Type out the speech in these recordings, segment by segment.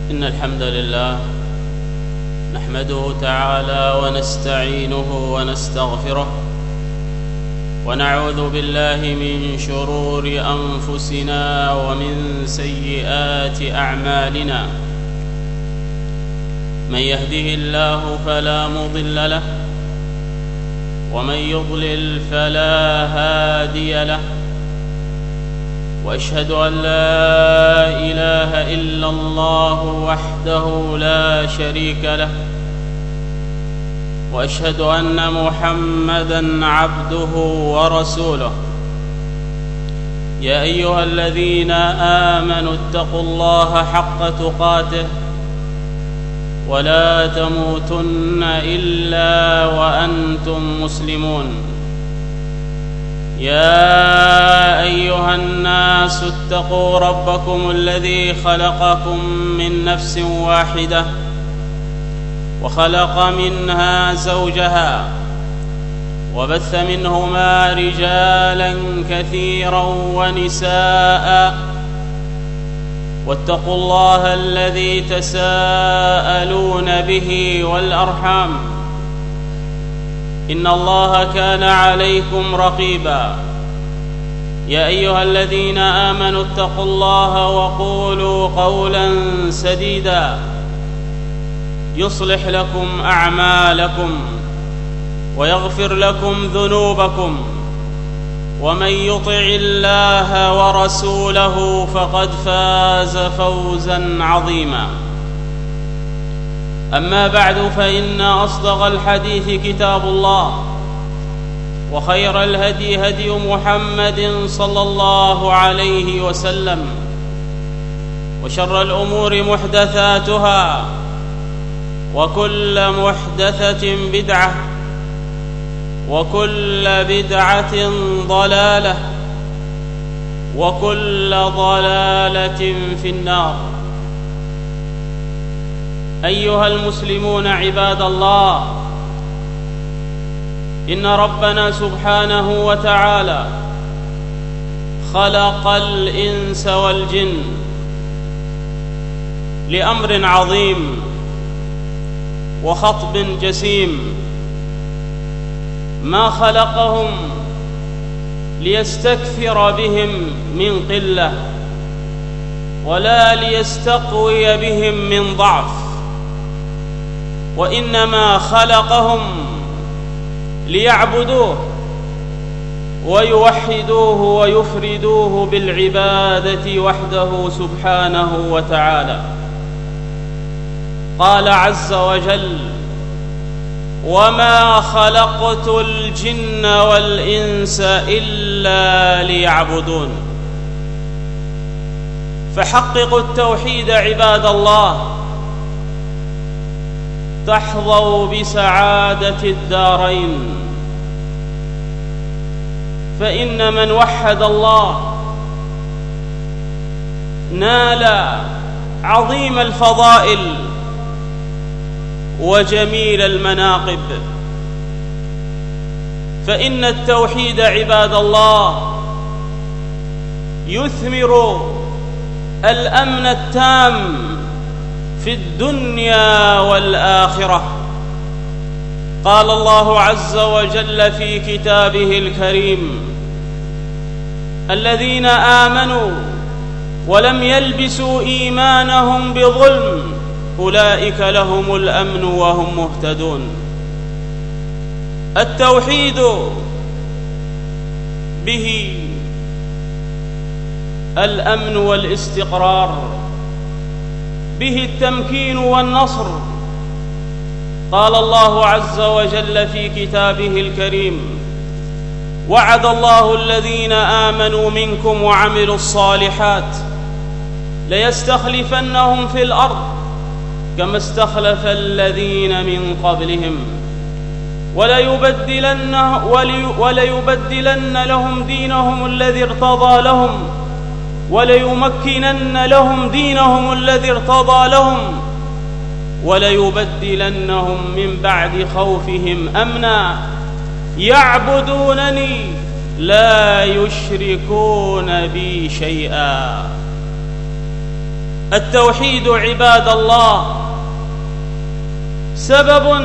إن الحمد لله نحمده تعالى ونستعينه ونستغفره ونعوذ بالله من شرور أنفسنا ومن سيئات أعمالنا. من يهده الله فلا مضل له ومن يضلل فلا هادي له، وأشهد أن لا إله إلا الله وحده لا شريك له، وأشهد أن محمدًا عبده ورسوله. يا أيها الذين آمنوا اتقوا الله حق تقاته ولا تموتن إلا وأنتم مسلمون. يا أيها الناس اتقوا ربكم الذي خلقكم من نفس واحدة وخلق منها زوجها وبث منهما رجالا كثيرا ونساء، واتقوا الله الذي تساءلون به والأرحام، إن الله كان عليكم رقيبا. يا أيها الذين آمنوا اتقوا الله وقولوا قولا سديدا يصلح لكم أعمالكم ويغفر لكم ذنوبكم، ومن يطع الله ورسوله فقد فاز فوزا عظيما. أما بعد، فإن أصدق الحديث كتاب الله، وخير الهدي هدي محمد صلى الله عليه وسلم، وشر الأمور محدثاتها، وكل محدثة بدعة، وكل بدعة ضلالة، وكل ضلالة في النار. أيها المسلمون عباد الله، إن ربنا سبحانه وتعالى خلق الإنس والجن لأمر عظيم وخطب جسيم. ما خلقهم ليستكثر بهم من قلة ولا ليستقوي بهم من ضعف، وإنما خلقهم ليعبدوه ويوحدوه ويفردوه بالعبادة وحده سبحانه وتعالى. قال عز وجل: وما خلقت الجن والإنس إلا ليعبدون. فحققوا التوحيد عباد الله تحظوا بسعادة الدارين، فإن من وحد الله نال عظيم الفضائل وجميل المناقب. فإن التوحيد عباد الله يثمر الأمن التام في الدنيا والآخرة. قال الله عز وجل في كتابه الكريم: الذين آمنوا ولم يلبسوا إيمانهم بظلم أولئك لهم الأمن وهم مهتدون. التوحيد به الأمن والاستقرار، به التمكين والنصر. قال الله عز وجل في كتابه الكريم: وعد الله الذين آمنوا منكم وعملوا الصالحات ليستخلفنهم في الأرض كما استخلف الذين من قبلهم وليبدلن لهم دينهم الذي ارتضى لهم وليمكنن لهم دينهم الذي ارتضى لهم وليبدلنهم من بعد خوفهم أمنا يعبدونني لا يشركون بي شيئا. التوحيد عباد الله سبب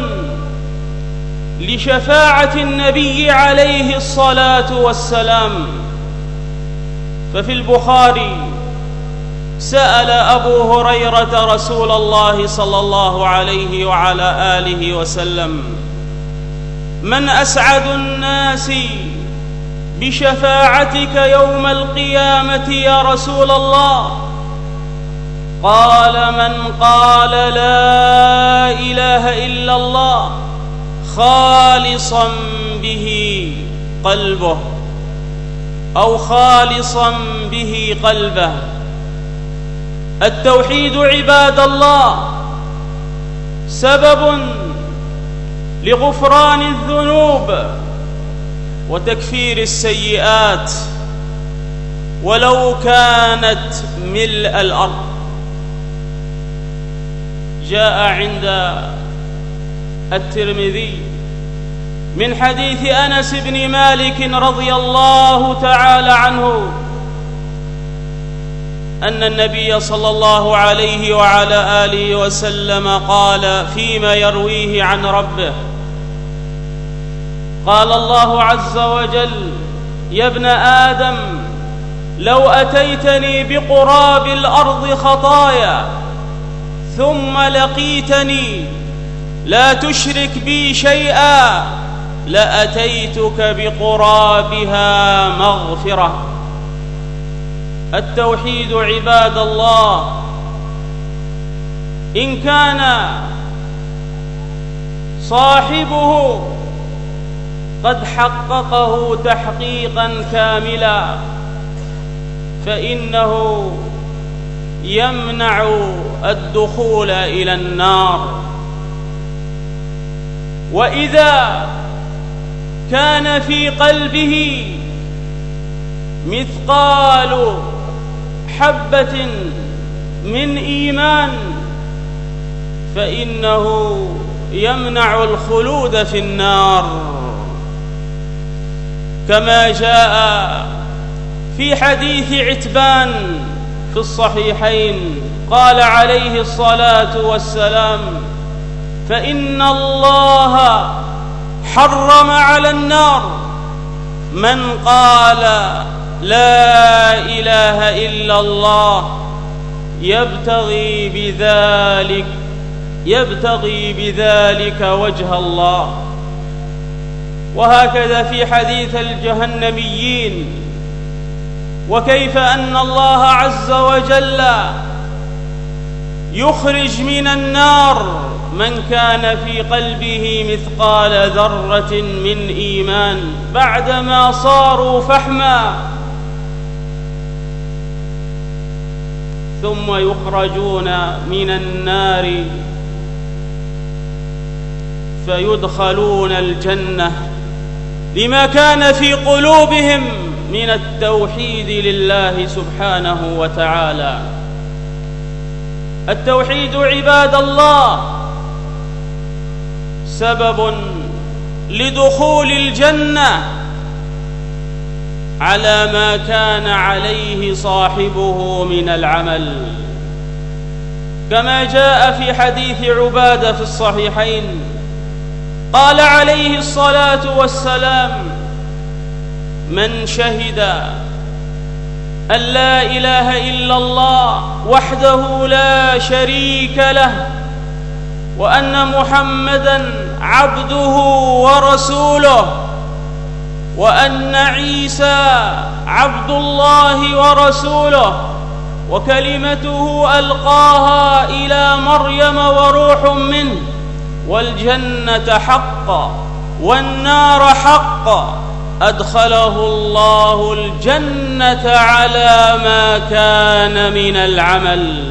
لشفاعة النبي عليه الصلاة والسلام. ففي البخاري سأل أبو هريرة رسول الله صلى الله عليه وعلى آله وسلم: من أسعد الناس بشفاعتك يوم القيامة يا رسول الله؟ قال: من قال لا إله إلا الله خالصا به قلبه أو خالصا به قلبه. التوحيد عباد الله سبب لغفران الذنوب وتكفير السيئات ولو كانت ملء الأرض. جاء عند الترمذي من حديث أنس بن مالك رضي الله تعالى عنه أن النبي صلى الله عليه وعلى آله وسلم قال فيما يرويه عن ربه: قال الله عز وجل: يا ابن آدم لو أتيتني بقراب الأرض خطايا ثم لقيتني لا تشرك بي شيئا لأتيتك بقرابها مغفرة. التوحيد عباد الله إن كان صاحبه قد حققه تحقيقا كاملا فإنه يمنع الدخول إلى النار. وإذا كان في قلبه مثقال حبة من إيمان فإنه يمنع الخلود في النار، كما جاء في حديث عتبان في الصحيحين قال عليه الصلاة والسلام: فإن الله حرم على النار من قال لا إله إلا الله يبتغي بذلك وجه الله. وهكذا في حديث الجهنميين: وكيف أن الله عز وجل يخرج من النار من كان في قلبه مثقال ذرة من إيمان بعدما صاروا فحما ثم يخرجون من النار فيدخلون الجنة لما كان في قلوبهم من التوحيد لله سبحانه وتعالى. التوحيد عباد الله سبب لدخول الجنة على ما كان عليه صاحبه من العمل، كما جاء في حديث عبادة في الصحيحين قال عليه الصلاة والسلام: من شهد أن لا إله إلا الله وحده لا شريك له وأن محمدًا عبده ورسوله وأن عيسى عبد الله ورسوله وكلمته ألقاها إلى مريم وروح منه والجنة حق والنار حق أدخله الله الجنة على ما كان من العمل.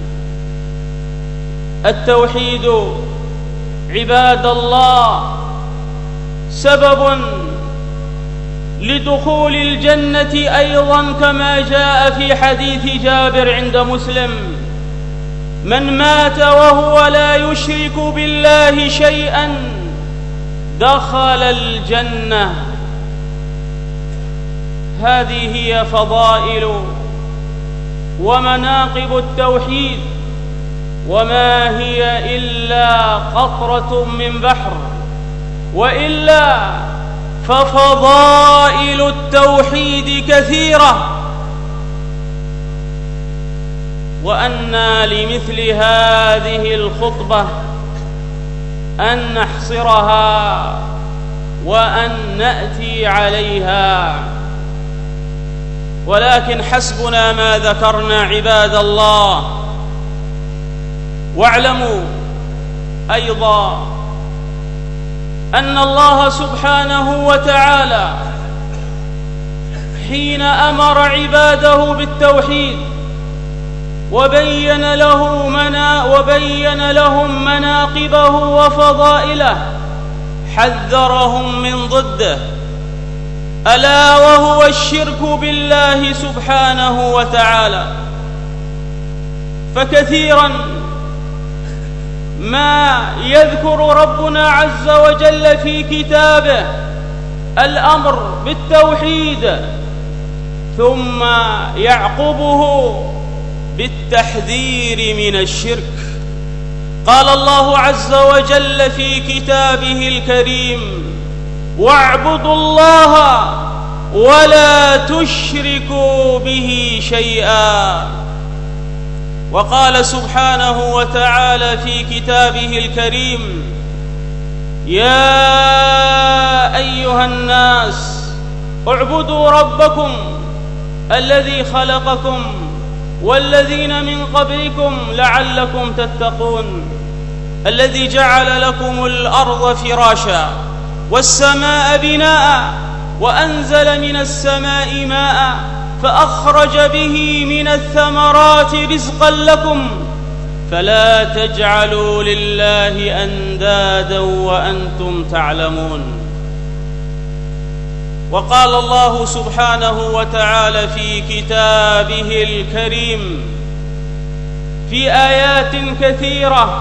التوحيد عباد الله سبب لدخول الجنة أيضا، كما جاء في حديث جابر عند مسلم: من مات وهو لا يشرك بالله شيئا دخل الجنة. هذه هي فضائل ومناقب التوحيد، وما هي إلا قطرة من بحر، وإلا ففضائل التوحيد كثيرة. وأنى لمثل هذه الخطبة أن نحصرها وأن نأتي عليها، ولكن حسبنا ما ذكرنا عباد الله. واعلموا أيضا أن الله سبحانه وتعالى حين أمر عباده بالتوحيد وبين لهم مناقبه وفضائله حذرهم من ضده، ألا وهو الشرك بالله سبحانه وتعالى. فكثيرا ما يذكر ربنا عز وجل في كتابه الأمر بالتوحيد، ثم يعقبه بالتحذير من الشرك. قال الله عز وجل في كتابه الكريم: واعبدوا الله ولا تشركوا به شيئا. وقال سبحانه وتعالى في كتابه الكريم: يا أيها الناس اعبدوا ربكم الذي خلقكم والذين من قبلكم لعلكم تتقون، الذي جعل لكم الأرض فراشا والسماء بناء وأنزل من السماء ماء فأخرج به من الثمرات رزقا لكم فلا تجعلوا لله أندادا وأنتم تعلمون. وقال الله سبحانه وتعالى في كتابه الكريم في آيات كثيرة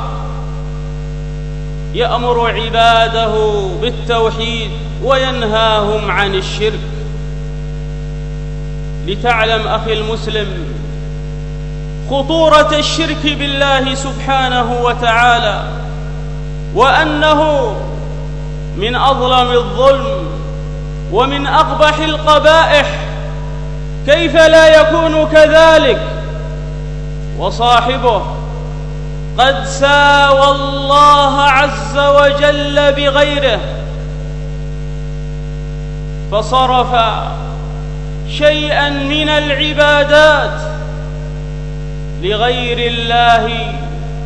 يأمر عباده بالتوحيد وينهاهم عن الشرك. لتعلم أخي المسلم خطورة الشرك بالله سبحانه وتعالى، وأنه من أظلم الظلم ومن أقبح القبائح. كيف لا يكون كذلك وصاحبه قد ساوى الله عز وجل بغيره، فصرف شيئا من العبادات لغير الله،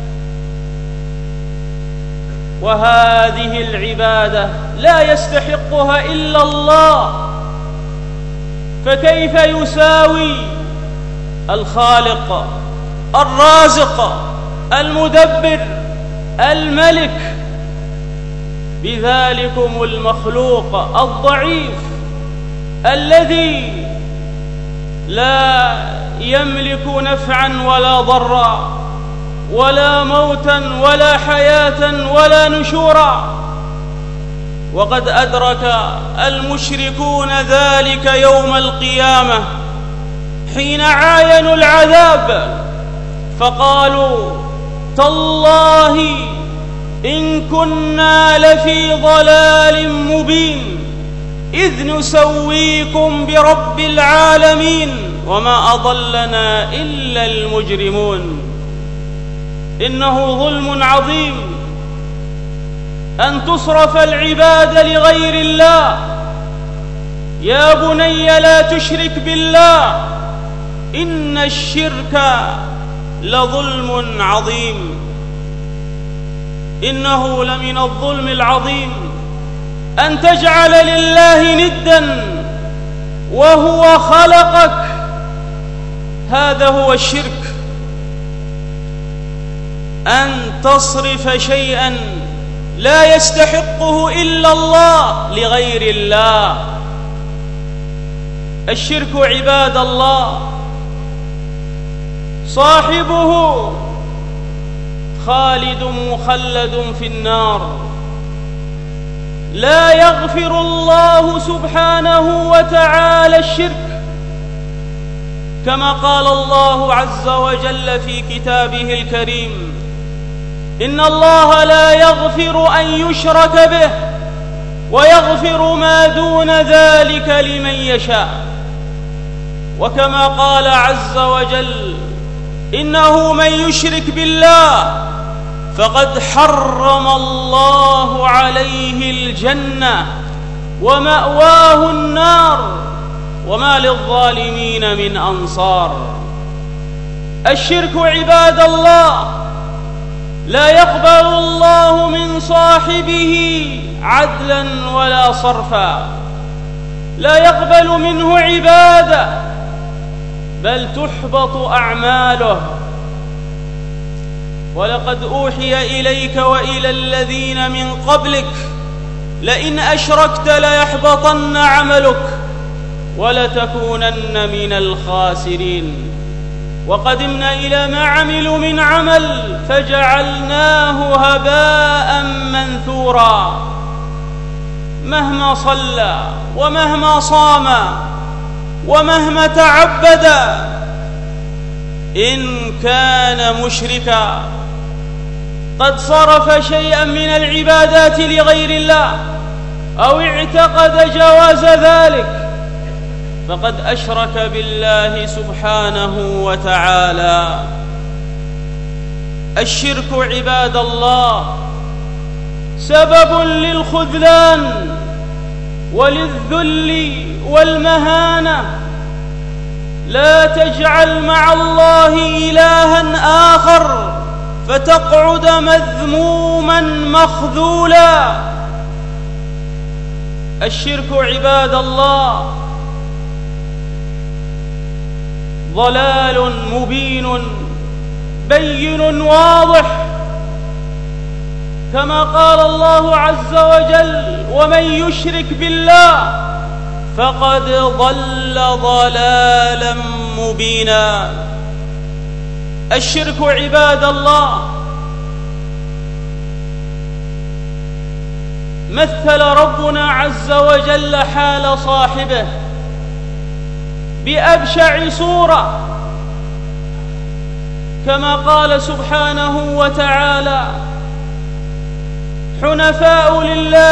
وهذه العبادة لا يستحقها إلا الله، فكيف يساوي الخالق الرازق المدبر الملك بذلكم المخلوق الضعيف الذي لا يملك نفعا ولا ضرا ولا موتا ولا حياة ولا نشورا؟ وقد أدرك المشركون ذلك يوم القيامة حين عاينوا العذاب فقالوا: تالله إن كنا لفي ضلال مبين إذ نسويكم برب العالمين وما أضلنا إلا المجرمون. إنه ظلم عظيم أن تصرف العبادة لغير الله. يا بني لا تشرك بالله إن الشرك لظلم عظيم. إنه لمن الظلم العظيم أن تجعل لله ندا وهو خلقك، هذا هو الشرك. أن تصرف شيئا لا يستحقه إلا الله لغير الله. الشرك عباد الله صاحبه خالد مخلد في النار، لا يغفر الله سبحانه وتعالى الشرك. كما قال الله عز وجل في كتابه الكريم: إن الله لا يغفر أن يشرك به ويغفر ما دون ذلك لمن يشاء. وكما قال عز وجل: إنه من يشرك بالله فقد حرم الله عليه الجنة ومأواه النار وما للظالمين من أنصار. الشرك عباد الله لا يقبل الله من صاحبه عدلا ولا صرفا، لا يقبل منه عبادة بل تحبط أعماله. ولقد أوحي إليك وإلى الذين من قبلك لئن أشركت ليحبطن عملك ولتكونن من الخاسرين. وقدمنا إلى ما عملوا من عمل فجعلناه هباء منثورا. مهما صلى ومهما صام ومهما تعبد إن كان مشركا قد صرف شيئا من العبادات لغير الله أو اعتقد جواز ذلك فقد أشرك بالله سبحانه وتعالى. الشرك عباد الله سبب للخذلان وللذل والمهانة. لا تجعل مع الله إلها آخر فتقعد مذموما مخذولا. الشرك عباد الله ضلال مبين بين واضح، كما قال الله عز وجل: ومن يشرك بالله فقد ضل ضلالا مبينا. الشرك عباد الله مثل ربنا عز وجل حال صاحبه بأبشع صورة، كما قال سبحانه وتعالى: حنفاء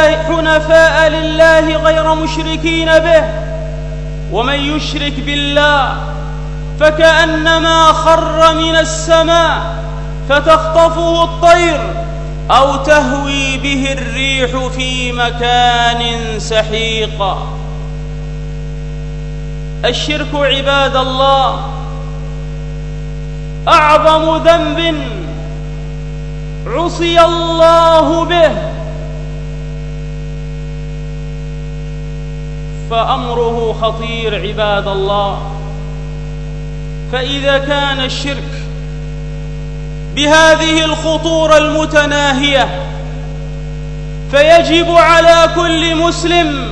لله غير مشركين به ومن يشرك بالله فكأنما خر من السماء فتخطفه الطير أو تهوي به الريح في مكان سحيق. الشرك عباد الله أعظم ذنب عصي الله به، فأمره خطير عباد الله. فإذا كان الشرك بهذه الخطورة المتناهية فيجب على كل مسلم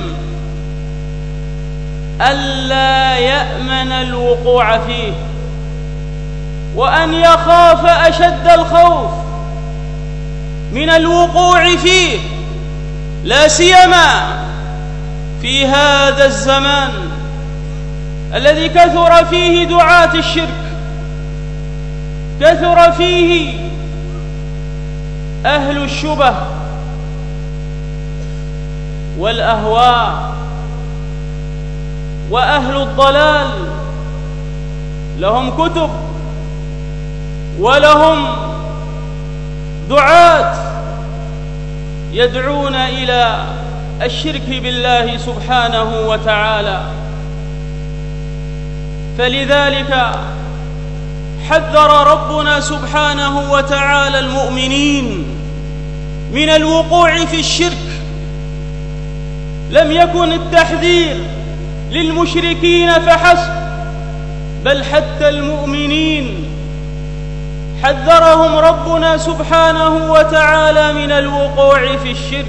ألا يأمن الوقوع فيه، وأن يخاف أشد الخوف من الوقوع فيه، لا سيما في هذا الزمان الذي كثر فيه دعاة الشرك، كثر فيه أهل الشبه والأهواء وأهل الضلال. لهم كتب ولهم دعاة يدعون إلى الشرك بالله سبحانه وتعالى. فلذلك حذر ربنا سبحانه وتعالى المؤمنين من الوقوع في الشرك. لم يكن التحذير للمشركين فحسب، بل حتى المؤمنين حذرهم ربنا سبحانه وتعالى من الوقوع في الشرك،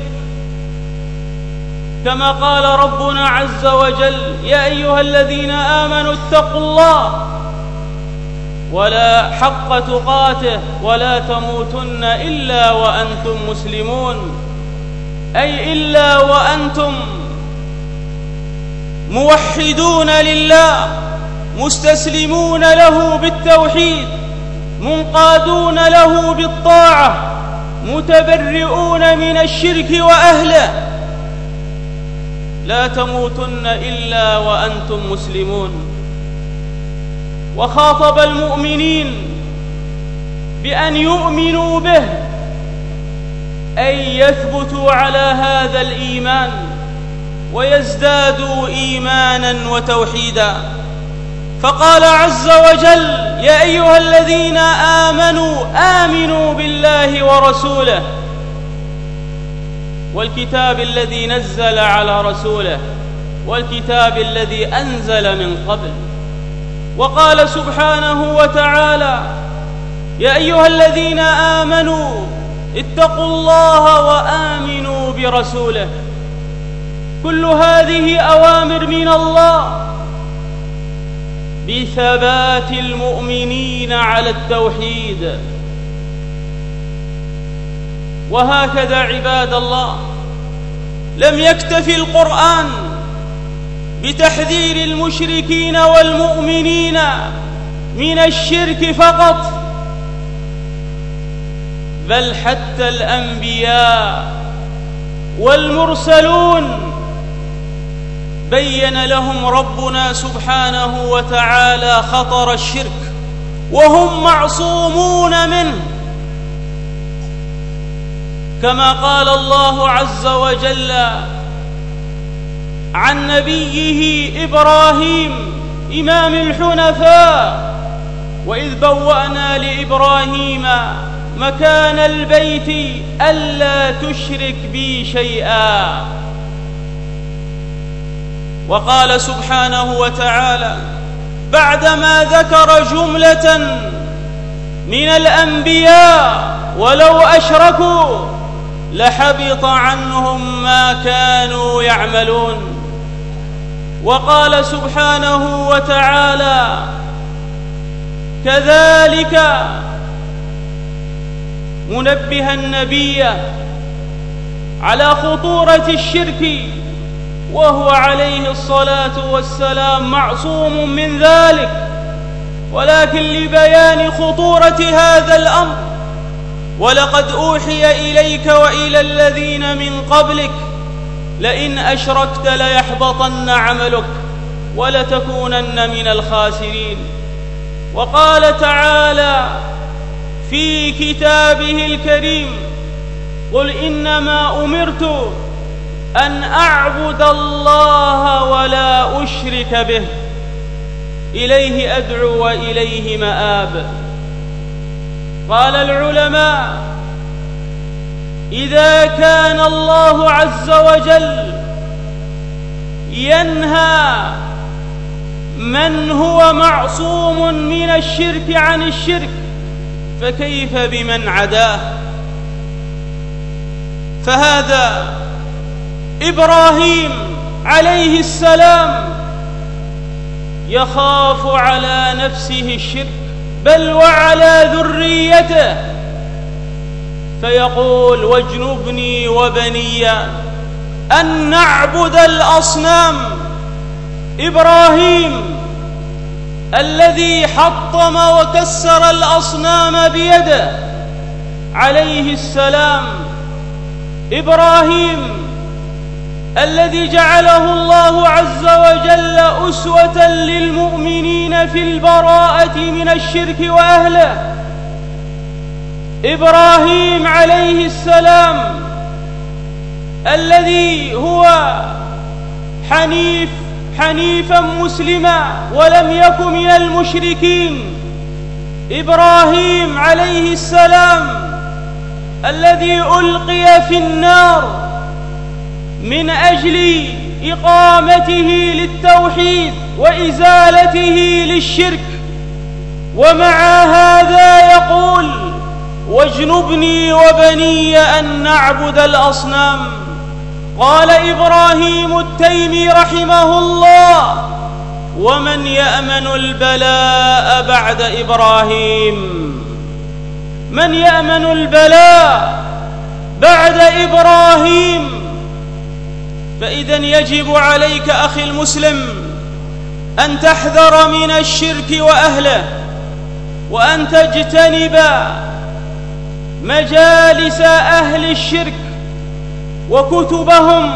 كما قال ربنا عز وجل: يا أيها الذين آمنوا اتقوا الله ولا حق تقاته ولا تموتن إلا وأنتم مسلمون، أي إلا وأنتم موحدون لله مستسلمون له بالتوحيد، منقادون له بالطاعة، متبرئون من الشرك وأهله. لا تموتن إلا وأنتم مسلمون. وخاطب المؤمنين بأن يؤمنوا به، أي يثبتوا على هذا الإيمان ويزدادوا إيمانا وتوحيدا. فقال عز وجل: يا أيها الذين آمنوا آمنوا بالله ورسوله والكتاب الذي نزل على رسوله والكتاب الذي أنزل من قبل. وقال سبحانه وتعالى: يا أيها الذين آمنوا اتقوا الله وآمنوا برسوله. كل هذه أوامر من الله بثبات المؤمنين على التوحيد. وهكذا عباد الله، لم يكتفي القرآن بتحذير المشركين والمؤمنين من الشرك فقط، بل حتى الأنبياء والمرسلون بين لهم ربنا سبحانه وتعالى خطر الشرك، وهم معصومون منه، كما قال الله عز وجل عن نبيه إبراهيم إمام الحنفاء: وإذ بوأنا لإبراهيم مكان البيت ألا تشرك بي شيئا. وقال سبحانه وتعالى بعدما ذكر جملة من الأنبياء: ولو أشركوا لحبط عنهم ما كانوا يعملون. وقال سبحانه وتعالى كذلك منبها النبي على خطورة الشرك، وهو عليه الصلاة والسلام معصوم من ذلك، ولكن لبيان خطورة هذا الأمر: ولقد أوحي إليك وإلى الذين من قبلك لئن أشركت ليحبطن عملك ولتكونن من الخاسرين. وقال تعالى في كتابه الكريم: قل إنما أمرت أن أعبد الله ولا أشرك به، إليه أدعو وإليه مآب. قال العلماء: إذا كان الله عز وجل ينهى من هو معصوم من الشرك عن الشرك، فكيف بمن عداه؟ فهذا إبراهيم عليه السلام يخاف على نفسه الشرك، بل وعلى ذريته، فيقول: واجنبني وبني أن نعبد الأصنام. إبراهيم الذي حطم وكسر الأصنام بيده عليه السلام، إبراهيم الذي جعله الله عز وجل أسوة للمؤمنين في البراءة من الشرك وأهله، إبراهيم عليه السلام الذي هو حنيفا مسلما ولم يكن من المشركين، إبراهيم عليه السلام الذي ألقي في النار من أجل إقامته للتوحيد وإزالته للشرك، ومع هذا يقول: واجنبني وبني أن نعبد الأصنام. قال إبراهيم التيمي رحمه الله: ومن يأمن البلاء بعد إبراهيم؟ من يأمن البلاء بعد إبراهيم؟ فإذن يجب عليك أخي المسلم أن تحذر من الشرك وأهله، وأن تجتنب مجالس أهل الشرك وكتبهم،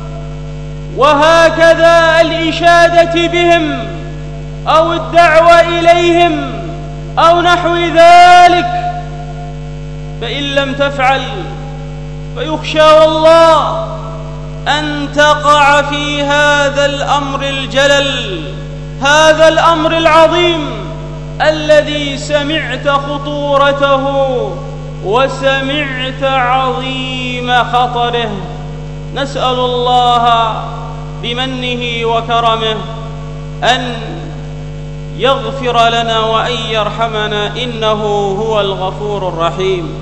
وهكذا الإشادة بهم أو الدعوة إليهم أو نحو ذلك. فإن لم تفعل فيخشى والله أن تقع في هذا الأمر الجلل، هذا الأمر العظيم الذي سمعت خطورته وسمعت عظيم خطره. نسأل الله بمنه وكرمه أن يغفر لنا وأن يرحمنا، إنه هو الغفور الرحيم.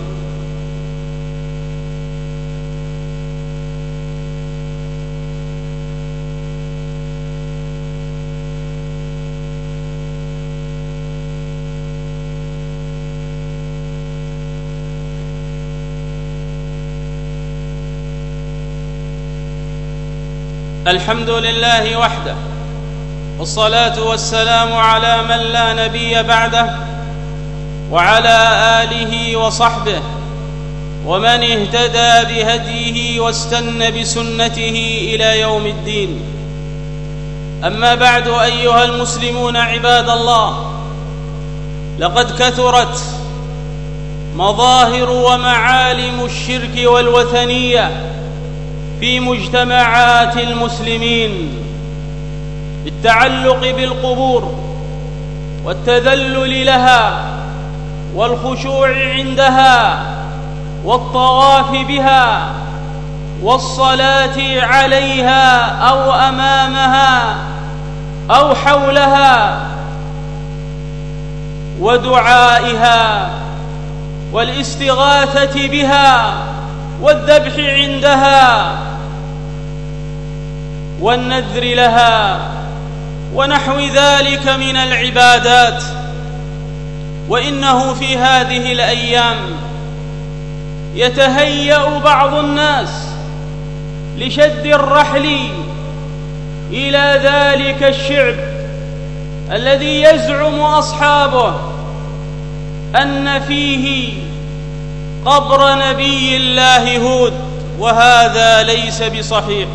الحمد لله وحده، والصلاة والسلام على من لا نبي بعده، وعلى آله وصحبه ومن اهتدى بهديه واستنى بسنته إلى يوم الدين. أما بعد، أيها المسلمون عباد الله، لقد كثرت مظاهر ومعالم الشرك والوثنية في مجتمعات المسلمين، بالتعلق بالقبور والتذلل لها والخشوع عندها والطواف بها والصلاة عليها أو أمامها أو حولها ودعائها والاستغاثة بها والذبح عندها والنذر لها ونحو ذلك من العبادات. وإنه في هذه الأيام يتهيأ بعض الناس لشد الرحل إلى ذلك الشعب الذي يزعم أصحابه أن فيه قبر نبي الله هود، وهذا ليس بصحيح.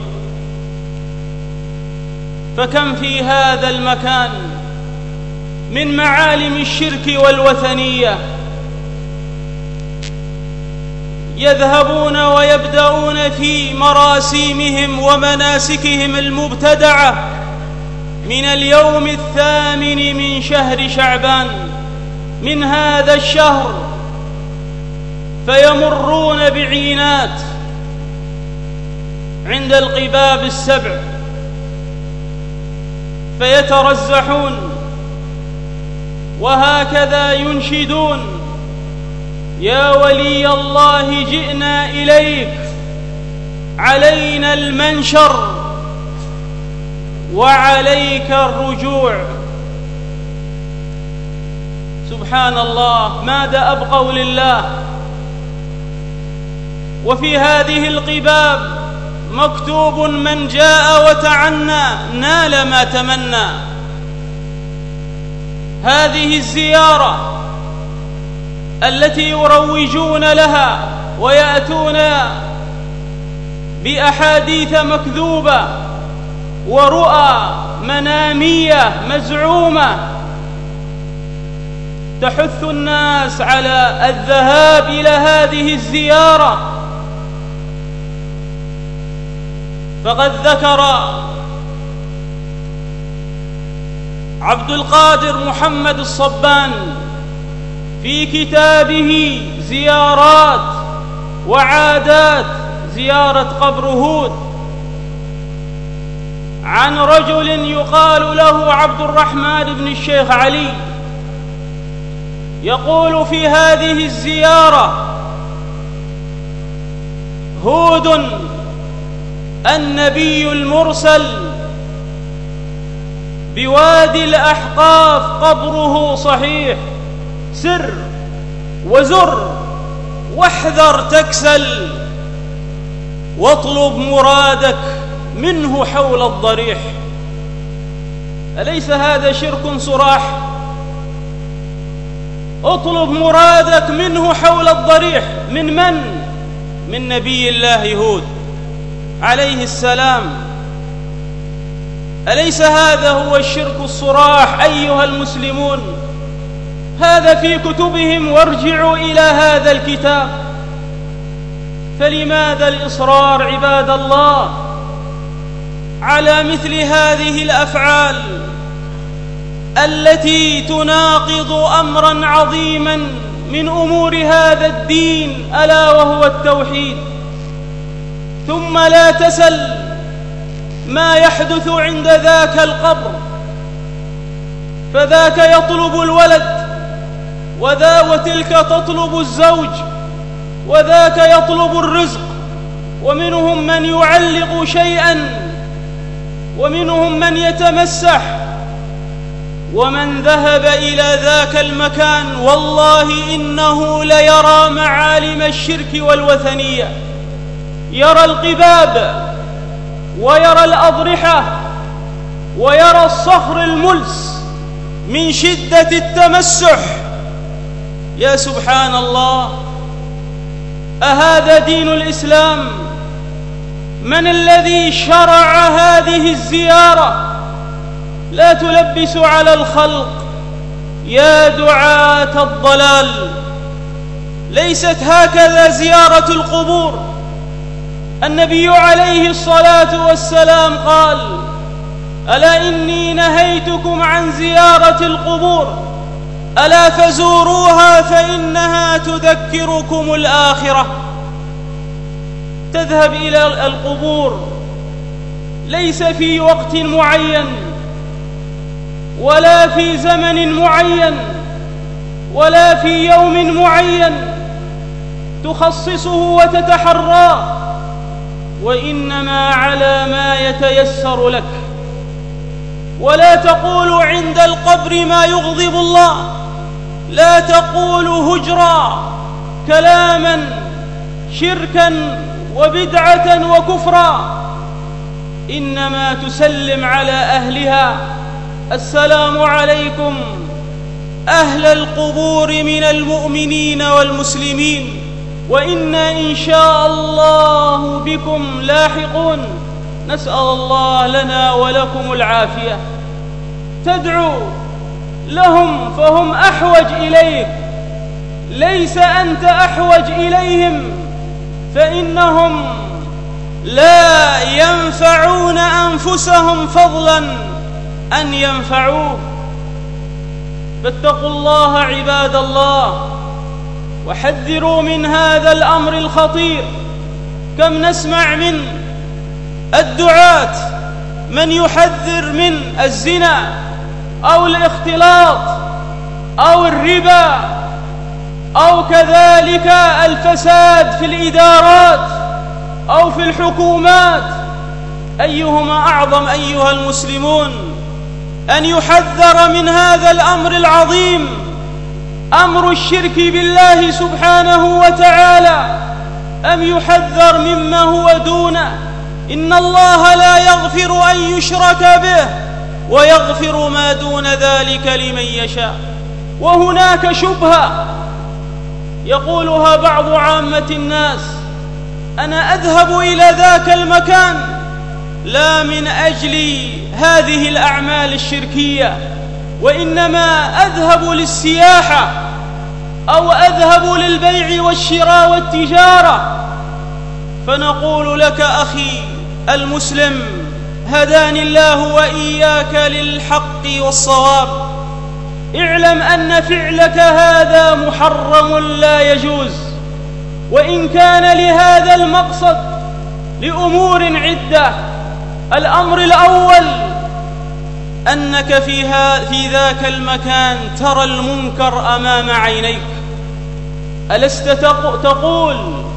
فكم في هذا المكان من معالم الشرك والوثنية، يذهبون ويبدأون في مراسيمهم ومناسكهم المبتدعة من اليوم 8 من شهر شعبان من هذا الشهر، فيمرون بعينات عند القباب السبع فيترزحون، وهكذا ينشدون: يا ولي الله جئنا إليك، علينا المنشر وعليك الرجوع. سبحان الله، ماذا أبقوا لله؟ وفي هذه القباب مكتوب: من جاء وتعنى نال ما تمنى. هذه الزيارة التي يروجون لها ويأتون بأحاديث مكذوبة ورؤى منامية مزعومة تحث الناس على الذهاب إلى هذه الزيارة. فقد ذكر عبد القادر محمد الصبان في كتابه زيارات وعادات زيارة قبر هود عن رجل يقال له عبد الرحمن بن الشيخ علي، يقول في هذه الزيارة: هود النبي المرسل بوادي الأحقاف قبره صحيح، سر وزر واحذر تكسل، واطلب مرادك منه حول الضريح. أليس هذا شرك صراح؟ اطلب مرادك منه حول الضريح. من نبي الله هود عليه السلام. أليس هذا هو الشرك الصراح أيها المسلمون؟ هذا في كتبهم، وارجعوا إلى هذا الكتاب. فلماذا الإصرار عباد الله على مثل هذه الأفعال التي تناقض أمرا عظيما من أمور هذا الدين، ألا وهو التوحيد؟ ثم لا تسل ما يحدث عند ذاك القبر، فذاك يطلب الولد، وتلك تطلب الزوج، وذاك يطلب الرزق، ومنهم من يعلق شيئا، ومنهم من يتمسح. ومن ذهب إلى ذاك المكان والله إنه ليرى معالم الشرك والوثنية، يرى القباب ويرى الأضرحة ويرى الصخر الملس من شدة التمسح. يا سبحان الله، أهذا دين الإسلام؟ من الذي شرع هذه الزيارة؟ لا تلبسوا على الخلق يا دعاة الضلال. ليست هكذا زيارة القبور. النبي عليه الصلاة والسلام قال: ألا إني نهيتكم عن زيارة القبور، ألا فزوروها فإنها تذكركم الآخرة. تذهب إلى القبور ليس في وقت معين، ولا في زمن معين، ولا في يوم معين تخصصه وتتحراه، وإنما على ما يتيسر لك. ولا تقول عند القبر ما يغضب الله، لا تقول هجرا كلاما شركا وبدعة وكفرا، إنما تسلم على أهلها: السلام عليكم أهل القبور من المؤمنين والمسلمين، وإنا إن شاء الله بكم لاحقون، نسأل الله لنا ولكم العافية. تدعو لهم فهم أحوج إليك، ليس أنت أحوج إليهم، فإنهم لا ينفعون أنفسهم فضلا أن ينفعوه. فاتقوا الله عباد الله، وحذروا من هذا الأمر الخطير. كم نسمع من الدعاة من يحذر من الزنا أو الاختلاط أو الربا أو كذلك الفساد في الإدارات أو في الحكومات. أيهما أعظم أيها المسلمون؟ أن يحذر من هذا الأمر العظيم، أمر الشرك بالله سبحانه وتعالى، أم يحذر مما هو دونه؟ إن الله لا يغفر أن يشرك به ويغفر ما دون ذلك لمن يشاء. وهناك شبهة يقولها بعض عامة الناس: أنا أذهب إلى ذاك المكان لا من أجل هذه الأعمال الشركية، وإنما أذهب للسياحة أو أذهب للبيع والشراء والتجارة. فنقول لك أخي المسلم: هداني الله وإياك للحق والصواب، اعلم أن فعلك هذا محرم لا يجوز، وإن كان لهذا المقصد لأمور عدة. الأمر الأول أنك في ذاك المكان ترى المنكر أمام عينيك. ألست تقول: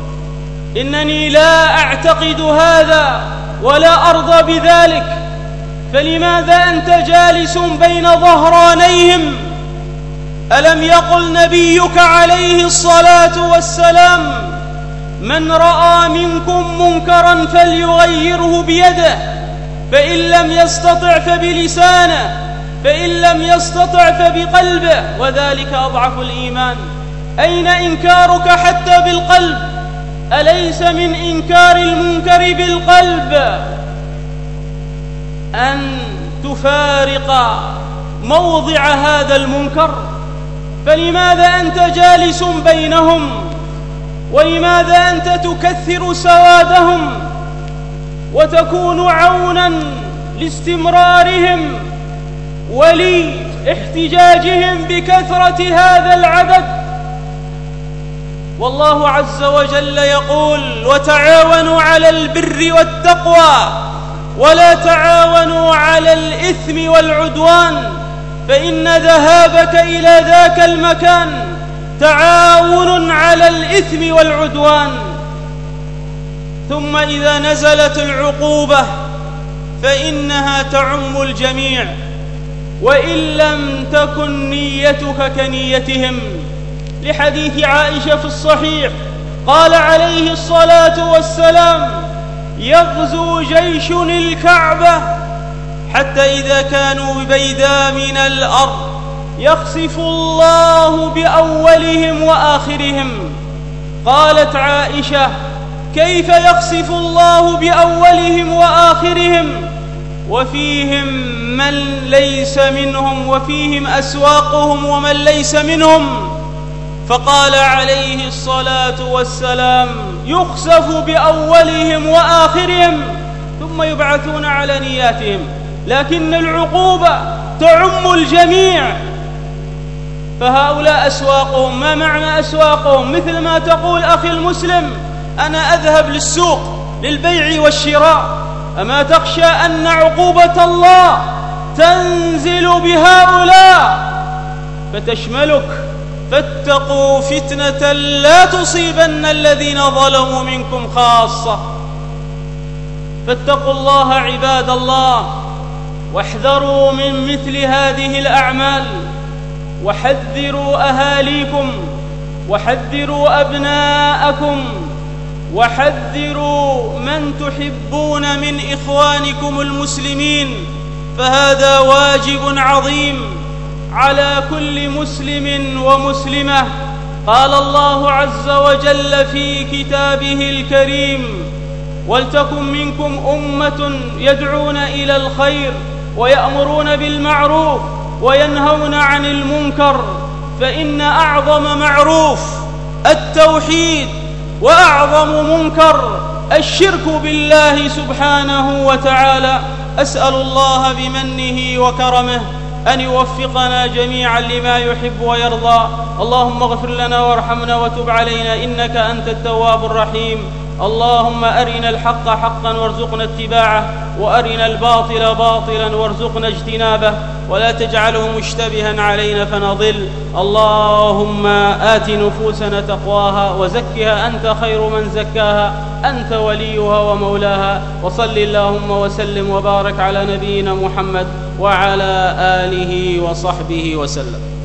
إنني لا أعتقد هذا ولا أرضى بذلك؟ فلماذا أنت جالس بين ظهرانيهم؟ ألم يقل نبيك عليه الصلاة والسلام: من رأى منكم منكرا فليغيره بيده، فإن لم يستطع فبلسانه، فإن لم يستطع فبقلبه، وذلك أضعف الإيمان. أين إنكارك حتى بالقلب؟ أليس من إنكار المنكر بالقلب أن تفارق موضع هذا المنكر؟ فلماذا أنت جالس بينهم؟ ولماذا أنت تكثر سوادهم وتكون عونا لاستمرارهم ولاحتجاجهم بكثرة هذا العدد؟ والله عز وجل يقول: وتعاونوا على البر والتقوى ولا تعاونوا على الإثم والعدوان، فإن ذهابك إلى ذاك المكان تعاون على الإثم والعدوان. ثم إذا نزلت العقوبة فإنها تعم الجميع، وإن لم تكن نيتك كنيتهم. لحديث عائشة في الصحيح قال عليه الصلاة والسلام: يغزو جيش الكعبة حتى إذا كانوا ببيداء من الأرض يخسف الله بأولهم وآخرهم. قالت عائشة: كيف يخسف الله بأولهم وآخرهم وفيهم من ليس منهم، وفيهم أسواقهم ومن ليس منهم؟ فقال عليه الصلاة والسلام: يخسف بأولهم وآخرهم ثم يبعثون على نياتهم. لكن العقوبة تعم الجميع، فهؤلاء أسواقهم. ما معنى أسواقهم؟ مثل ما تقول أخي المسلم: أنا أذهب للسوق للبيع والشراء. أما تخشى أن عقوبة الله تنزل بهؤلاء فتشملك؟ فاتقوا فتنة لا تصيبن الذين ظلموا منكم خاصة. فاتقوا الله عباد الله، واحذروا من مثل هذه الأعمال، وحذروا أهاليكم، وحذروا أبناءكم، وحذروا من تحبون من إخوانكم المسلمين، فهذا واجب عظيم على كل مسلم ومسلمة. قال الله عز وجل في كتابه الكريم: ولتكن منكم أمة يدعون إلى الخير ويأمرون بالمعروف وينهون عن المنكر. فإن أعظم معروف التوحيد، وأعظم منكر الشرك بالله سبحانه وتعالى. أسأل الله بمنه وكرمه أن يوفقنا جميعا لما يحب ويرضى. اللهم اغفر لنا وارحمنا وتب علينا إنك أنت التواب الرحيم. اللهم أرنا الحق حقا وارزقنا اتباعه، وأرنا الباطل باطلا وارزقنا اجتنابه، ولا تجعله مشتبها علينا فنضل. اللهم آت نفوسنا تقواها وزكها أنت خير من زكاها، أنت وليها ومولاها. وصل اللهم وسلم وبارك على نبينا محمد وعلى آله وصحبه وسلم.